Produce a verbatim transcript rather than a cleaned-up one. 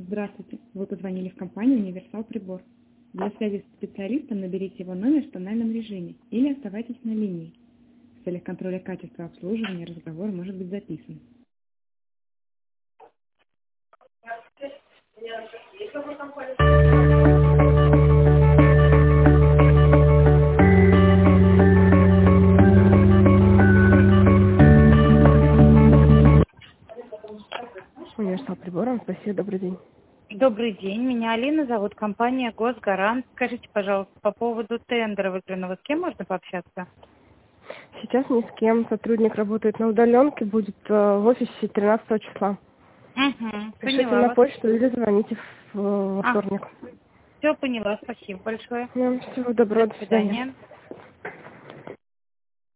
Здравствуйте. Вы позвонили в компанию «Универсал Прибор». Для связи с специалистом наберите его номер в тональном режиме или оставайтесь на линии. В целях контроля качества обслуживания разговор может быть записан. Универсал Прибором. Спасибо, добрый день. Добрый день, меня Алина зовут, компания «Госгарант». Скажите, пожалуйста, по поводу тендера выигранного, с кем можно пообщаться? Сейчас ни с кем. Сотрудник работает на удаленке, будет э, в офисе тринадцатого числа. Угу, Пишите поняла на вас. почту или звоните в, во А, вторник. все поняла, спасибо большое. Ну, всего доброго, До до свидания. свидания.